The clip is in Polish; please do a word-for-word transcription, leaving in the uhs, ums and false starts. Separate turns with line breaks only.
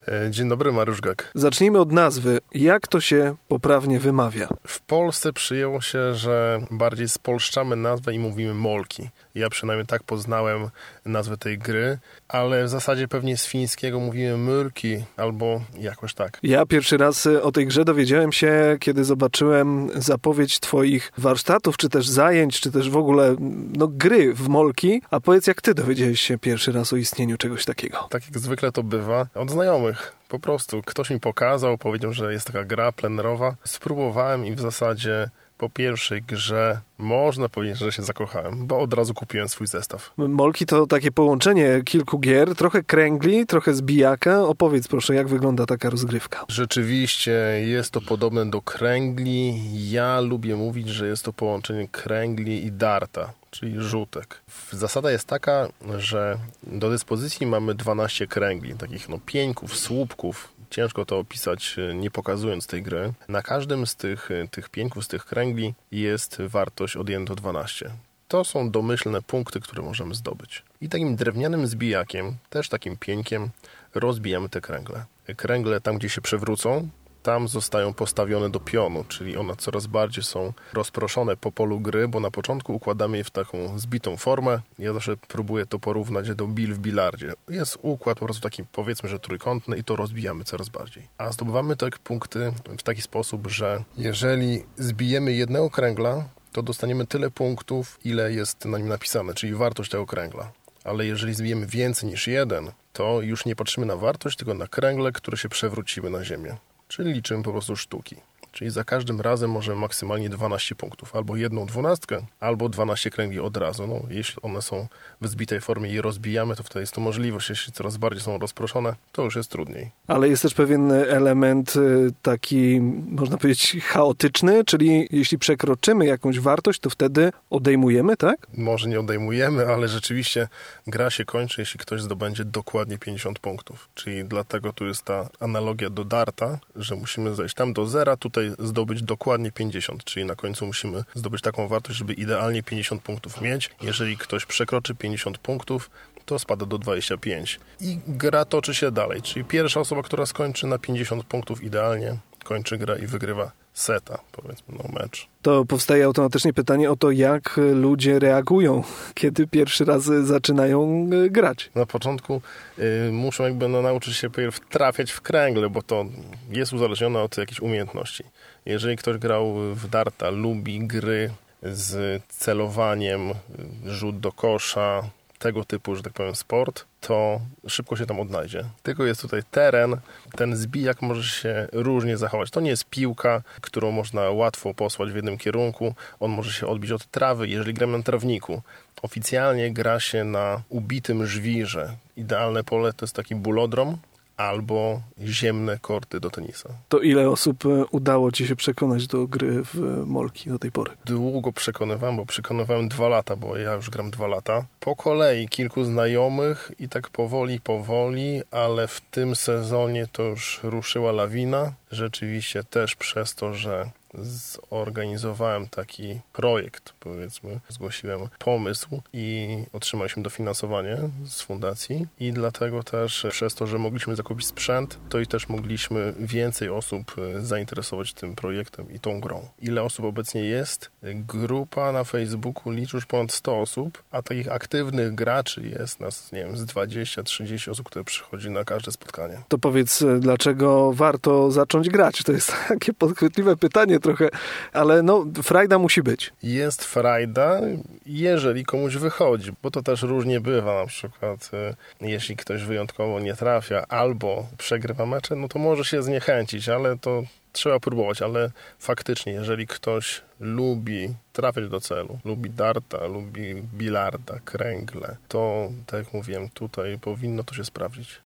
Dzień dobry, Mariusz Gek.
Zacznijmy od nazwy. Jak to się poprawnie wymawia?
W Polsce przyjęło się, że bardziej spolszczamy nazwę i mówimy molki. Ja przynajmniej tak poznałem nazwę tej gry, ale w zasadzie pewnie z fińskiego mówimy myrki albo jakoś tak.
Ja pierwszy raz o tej grze dowiedziałem się, kiedy zobaczyłem zapowiedź twoich warsztatów, czy też zajęć, czy też w ogóle no, gry w molki. A powiedz, jak ty dowiedziałeś się pierwszy raz o istnieniu czegoś takiego?
Tak jak zwykle to bywa, od znajomych. Po prostu ktoś mi pokazał, powiedział, że jest taka gra plenerowa. Spróbowałem i w zasadzie po pierwszej grze można powiedzieć, że się zakochałem, bo od razu kupiłem swój zestaw.
Molki to takie połączenie kilku gier, trochę kręgli, trochę zbijaka. Opowiedz proszę, jak wygląda taka rozgrywka.
Rzeczywiście jest to podobne do kręgli. Ja lubię mówić, że jest to połączenie kręgli i darta, czyli rzutek. Zasada jest taka, że do dyspozycji mamy dwanaście kręgli, takich no pieńków, słupków. Ciężko to opisać, nie pokazując tej gry. Na każdym z tych, tych pieńków, z tych kręgli jest wartość od jeden do dwunastu. To są domyślne punkty, które możemy zdobyć. I takim drewnianym zbijakiem, też takim pieńkiem, rozbijamy te kręgle. Kręgle tam, gdzie się przewrócą, tam zostają postawione do pionu, czyli one coraz bardziej są rozproszone po polu gry, bo na początku układamy je w taką zbitą formę. Ja zawsze próbuję to porównać do bil w bilardzie. Jest układ po prostu taki, powiedzmy, że trójkątny i to rozbijamy coraz bardziej. A zdobywamy te punkty w taki sposób, że jeżeli zbijemy jednego kręgla, to dostaniemy tyle punktów, ile jest na nim napisane, czyli wartość tego kręgla. Ale jeżeli zbijemy więcej niż jeden, to już nie patrzymy na wartość, tylko na kręgle, które się przewróciły na ziemię. Czyli liczymy po prostu sztuki. Czyli za każdym razem możemy maksymalnie dwanaście punktów. Albo jedną dwunastkę, albo dwanaście kręgli od razu. No, jeśli one są w zbitej formie i je rozbijamy, to wtedy jest to możliwość. Jeśli coraz bardziej są rozproszone, to już jest trudniej.
Ale jest też pewien element taki, można powiedzieć, chaotyczny, czyli jeśli przekroczymy jakąś wartość, to wtedy odejmujemy, tak?
Może nie odejmujemy, ale rzeczywiście gra się kończy, jeśli ktoś zdobędzie dokładnie pięćdziesiąt punktów. Czyli dlatego tu jest ta analogia do darta, że musimy zejść tam do zera, tutaj zdobyć dokładnie pięćdziesiąt, czyli na końcu musimy zdobyć taką wartość, żeby idealnie pięćdziesiąt punktów mieć. Jeżeli ktoś przekroczy pięćdziesiąt punktów, to spada do dwudziestu pięciu. I gra toczy się dalej, czyli pierwsza osoba, która skończy na pięćdziesiąt punktów idealnie, kończy grę i wygrywa seta, powiedzmy, no mecz.
To powstaje automatycznie pytanie o to, jak ludzie reagują, kiedy pierwszy raz zaczynają grać.
Na początku y, muszą jakby no, nauczyć się trafiać w kręgle, bo to jest uzależnione od jakichś umiejętności. Jeżeli ktoś grał w darta, lubi gry z celowaniem, rzut do kosza, tego typu, że tak powiem, sport, to szybko się tam odnajdzie. Tylko jest tutaj teren, ten zbijak może się różnie zachować. To nie jest piłka, którą można łatwo posłać w jednym kierunku. On może się odbić od trawy, jeżeli gramy na trawniku. Oficjalnie gra się na ubitym żwirze. Idealne pole to jest taki bulodrom albo ziemne korty do tenisa.
To ile osób udało ci się przekonać do gry w molki do tej pory?
Długo przekonywałem, bo przekonywałem dwa lata, bo ja już gram dwa lata. Po kolei kilku znajomych i tak powoli, powoli, ale w tym sezonie to już ruszyła lawina. Rzeczywiście też przez to, że zorganizowałem taki projekt, powiedzmy, zgłosiłem pomysł i otrzymaliśmy dofinansowanie z fundacji i dlatego też przez to, że mogliśmy zakupić sprzęt, to i też mogliśmy więcej osób zainteresować tym projektem i tą grą. Ile osób obecnie jest? Grupa na Facebooku liczy już ponad sto osób, a takich aktywnych graczy jest nas, nie wiem, z dwadzieścia trzydzieści osób, które przychodzi na każde spotkanie.
To powiedz, dlaczego warto zacząć grać? To jest takie podchwytliwe pytanie trochę, ale no frajda musi być.
Jest frajda, jeżeli komuś wychodzi, bo to też różnie bywa. Na przykład jeśli ktoś wyjątkowo nie trafia albo przegrywa mecze, no to może się zniechęcić, ale to trzeba próbować, ale faktycznie, jeżeli ktoś lubi trafiać do celu, lubi darta, lubi bilarda, kręgle, to tak jak mówiłem, tutaj powinno to się sprawdzić.